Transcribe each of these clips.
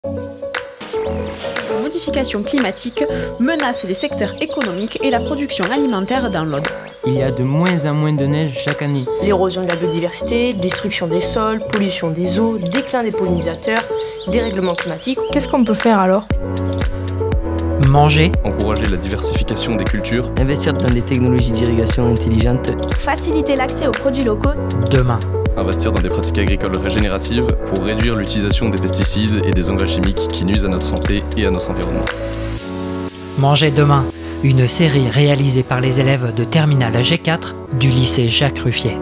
La modification climatique menace les secteurs économiques et la production alimentaire dans l'Aude. Il y a de moins en moins de neige chaque année. L'érosion de la biodiversité, destruction des sols, pollution des eaux, déclin des pollinisateurs, dérèglement climatique. Qu'est-ce qu'on peut faire alors ? Manger, encourager la diversification des cultures, investir dans des technologies d'irrigation intelligentes, faciliter l'accès aux produits locaux. Demain, investir dans des pratiques agricoles régénératives pour réduire l'utilisation des pesticides et des engrais chimiques qui nuisent à notre santé et à notre environnement. Manger demain, une série réalisée par les élèves de Terminale G4 du lycée Jacques Ruffier.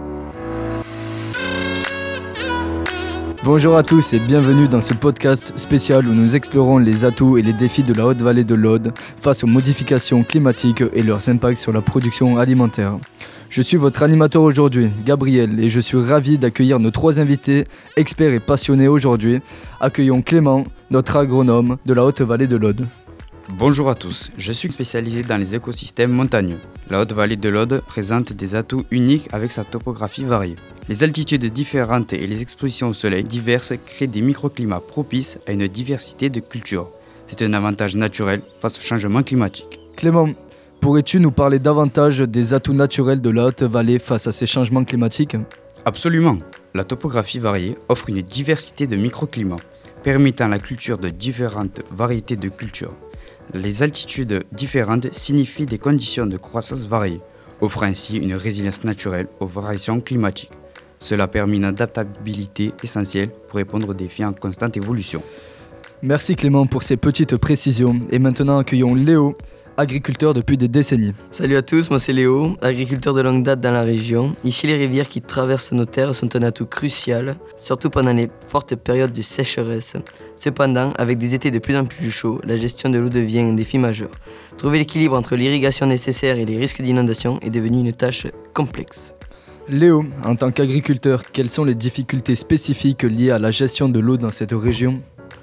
Bonjour à tous et bienvenue dans ce podcast spécial où nous explorons les atouts et les défis de la Haute-Vallée de l'Aude face aux modifications climatiques et leurs impacts sur la production alimentaire. Je suis votre animateur aujourd'hui, Gabriel, et je suis ravi d'accueillir nos trois invités, experts et passionnés aujourd'hui. Accueillons Clément, notre agronome de la Haute-Vallée de l'Aude. Bonjour à tous, je suis spécialisé dans les écosystèmes montagneux. La Haute-Vallée de l'Aude présente des atouts uniques avec sa topographie variée. Les altitudes différentes et les expositions au soleil diverses créent des microclimats propices à une diversité de cultures. C'est un avantage naturel face au changement climatique. Clément, pourrais-tu nous parler davantage des atouts naturels de la Haute-Vallée face à ces changements climatiques ? Absolument. La topographie variée offre une diversité de microclimats, permettant la culture de différentes variétés de cultures. Les altitudes différentes signifient des conditions de croissance variées, offrant ainsi une résilience naturelle aux variations climatiques. Cela permet une adaptabilité essentielle pour répondre aux défis en constante évolution. Merci Clément pour ces petites précisions. Et maintenant accueillons Léo, agriculteur depuis des décennies. Salut à tous, moi c'est Léo, agriculteur de longue date dans la région. Ici les rivières qui traversent nos terres sont un atout crucial, surtout pendant les fortes périodes de sécheresse. Cependant, avec des étés de plus en plus chauds, la gestion de l'eau devient un défi majeur. Trouver l'équilibre entre l'irrigation nécessaire et les risques d'inondation est devenu une tâche complexe. Léo, en tant qu'agriculteur, quelles sont les difficultés spécifiques liées à la gestion de l'eau dans cette région ?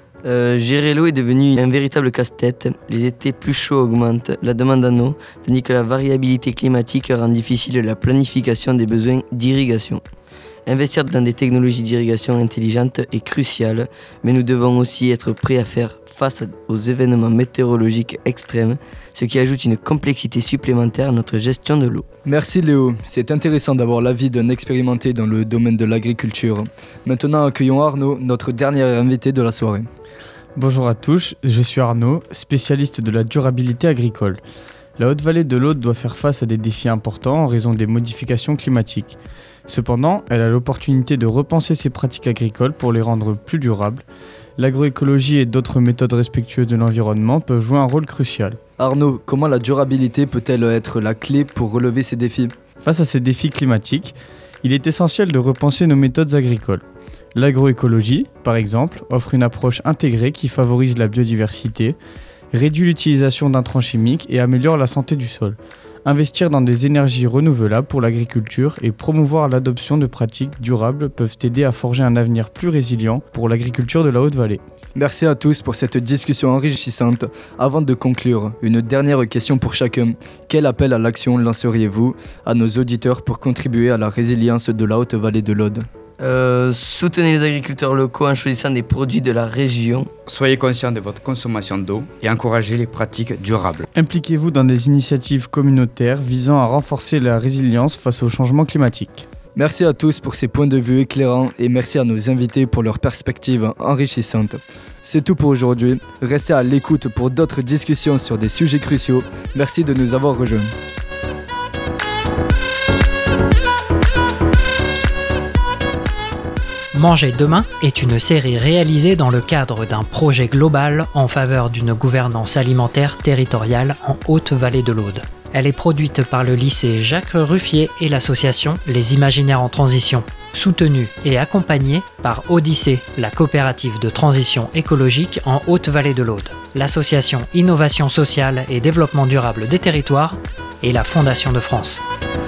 Gérer l'eau est devenu un véritable casse-tête. Les étés plus chauds augmentent la demande en eau, tandis que la variabilité climatique rend difficile la planification des besoins d'irrigation. Investir dans des technologies d'irrigation intelligentes est crucial, mais nous devons aussi être prêts à faire face aux événements météorologiques extrêmes, ce qui ajoute une complexité supplémentaire à notre gestion de l'eau. Merci Léo, c'est intéressant d'avoir l'avis d'un expérimenté dans le domaine de l'agriculture. Maintenant accueillons Arnaud, notre dernier invité de la soirée. Bonjour à tous, je suis Arnaud, spécialiste de la durabilité agricole. La Haute-Vallée de l'Aude doit faire face à des défis importants en raison des modifications climatiques. Cependant, elle a l'opportunité de repenser ses pratiques agricoles pour les rendre plus durables. L'agroécologie et d'autres méthodes respectueuses de l'environnement peuvent jouer un rôle crucial. Arnaud, comment la durabilité peut-elle être la clé pour relever ces défis ? Face à ces défis climatiques, il est essentiel de repenser nos méthodes agricoles. L'agroécologie, par exemple, offre une approche intégrée qui favorise la biodiversité, réduit l'utilisation d'intrants chimiques et améliore la santé du sol. Investir dans des énergies renouvelables pour l'agriculture et promouvoir l'adoption de pratiques durables peuvent aider à forger un avenir plus résilient pour l'agriculture de la Haute-Vallée. Merci à tous pour cette discussion enrichissante. Avant de conclure, une dernière question pour chacun. Quel appel à l'action lanceriez-vous à nos auditeurs pour contribuer à la résilience de la Haute-Vallée de l'Aude ? Soutenez les agriculteurs locaux en choisissant des produits de la région. Soyez conscient de votre consommation d'eau et encouragez les pratiques durables. Impliquez-vous dans des initiatives communautaires visant à renforcer la résilience face au changement climatique. Merci à tous pour ces points de vue éclairants et merci à nos invités pour leurs perspectives enrichissantes. C'est tout pour aujourd'hui. Restez à l'écoute pour d'autres discussions sur des sujets cruciaux. Merci de nous avoir rejoints. Manger demain est une série réalisée dans le cadre d'un projet global en faveur d'une gouvernance alimentaire territoriale en Haute-Vallée de l'Aude. Elle est produite par le lycée Jacques Ruffier et l'association Les Imaginaires en Transition, soutenue et accompagnée par Odyssée, la coopérative de transition écologique en Haute-Vallée de l'Aude, l'association Innovation sociale et développement durable des territoires et la Fondation de France.